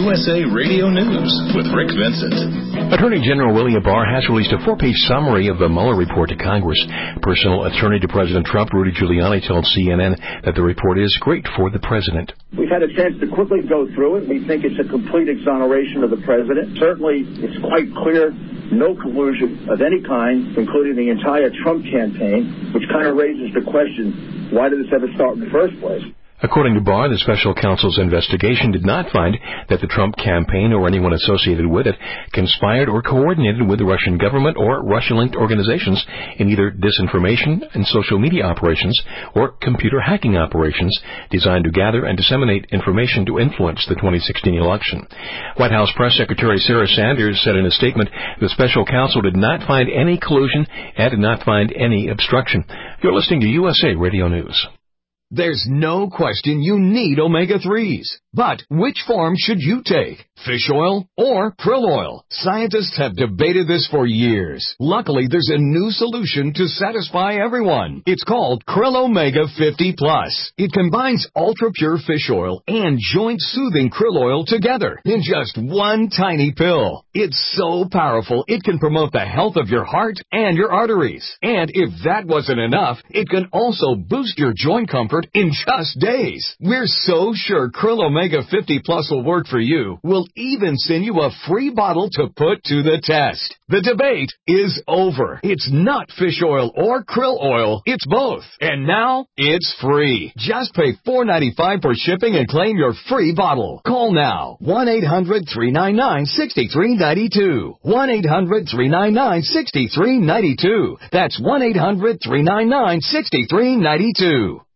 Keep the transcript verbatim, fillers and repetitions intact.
U S A Radio News with Rick Vincent. Attorney General William Barr has released a four-page summary of the Mueller report to Congress. Personal attorney to President Trump, Rudy Giuliani, told C N N that the report is great for the president. We've had a chance to quickly go through it. We think it's a complete exoneration of the president. Certainly, it's quite clear no collusion of any kind, including the entire Trump campaign, which kind of raises the question, why did this ever start in the first place? According to Barr, the special counsel's investigation did not find that the Trump campaign or anyone associated with it conspired or coordinated with the Russian government or Russia-linked organizations in either disinformation and social media operations or computer hacking operations designed to gather and disseminate information to influence the twenty sixteen election. White House Press Secretary Sarah Sanders said in a statement the special counsel did not find any collusion and did not find any obstruction. You're listening to U S A Radio News. There's no question you need omega threes. But which form should you take? Fish oil or krill oil? Scientists have debated this for years. Luckily, there's a new solution to satisfy everyone. It's called Krill Omega fifty plus. It combines ultra-pure fish oil and joint-soothing krill oil together in just one tiny pill. It's so powerful, it can promote the health of your heart and your arteries. And if that wasn't enough, it can also boost your joint comfort in just days. We're so sure Krill Omega fifty plus will work for you. We'll even send you a free bottle to put to the test. The debate is over. It's not fish oil or krill oil. It's both. And now it's free. Just pay four dollars and ninety-five cents for shipping and claim your free bottle. Call now. one eight hundred three nine nine six three nine two. one eight hundred three nine nine six three nine two. That's one eight hundred three nine nine six three nine two.